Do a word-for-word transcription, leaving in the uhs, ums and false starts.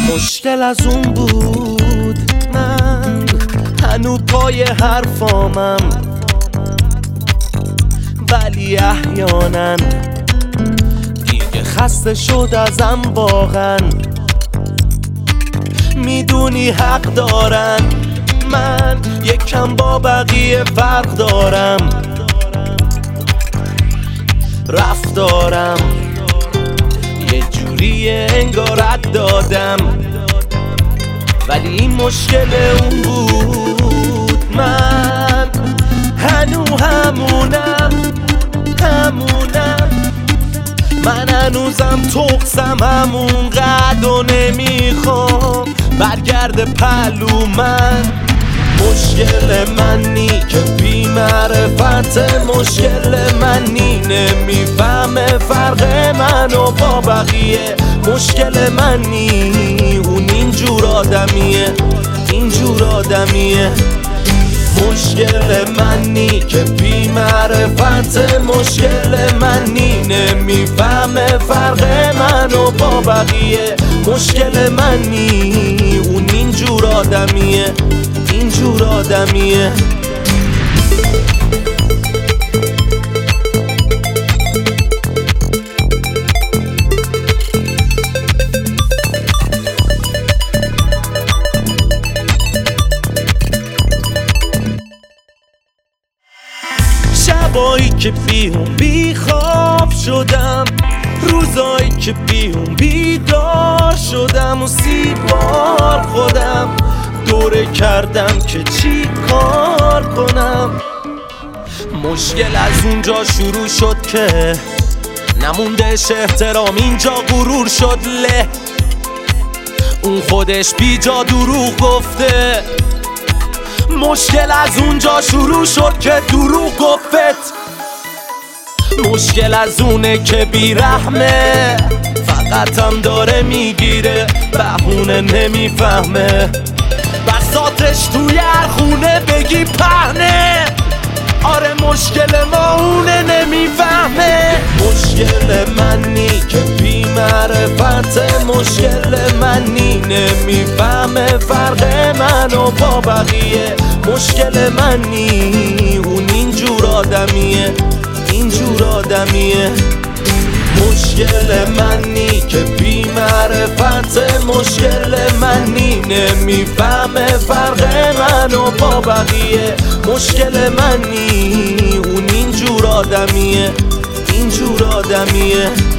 مشکل از اون بود من هنو پای حرفامم، ولی احیانا دیگه خسته شد ازم واقعا. میدونی حق دارن، من یکم با بقیه فرق دارم، رفتارم یه جوریه انگار رد دادم، ولی این مشکل اون بود. من هنو همونم همونم من هنوزم تقصم همون قد و نمیخوام برگرد پلو من. مشکل منی که بی معرفت، مشکل منی نمیفهمه فرق منو با بقیه. مشکل منی اون اینجور آدمیه، اینجور آدمیه. مشکل منی که بی معرفت، مشکل منی نمیفهمه فرق منو با بقیه. مشکل منی اون اینجور آدمیه، اینجور آدمیه. شبایی که بیهون بی خواب شدم، روزایی که بیهون بیدار شدم و سی بار خودم دوره کردم که چی کار کنم. مشکل از اونجا شروع شد که نموندش احترام، اینجا غرور شد له. اون خودش بی جا دروغ گفته. مشکل از اونجا شروع شد که دروغ گفت. مشکل از اونه که بیرحمه، فقط هم داره میگیره بهونه نمیفهمه. بساطش توی هر خونه بگی پهنه. آره مشکل ما اونه نمیفهمه. مشکل منی که بی معرفت، مشکل منی نمیفهمه فرق منو با بقیه. مشکل منی اون اینجور آدمیه، اینجور آدمیه. مشکل منی که بی معرفت، مشکل منی نمیفهمه فرق منو با بقیه. مشکل منی اون اینجور آدمیه، اینجور آدمیه.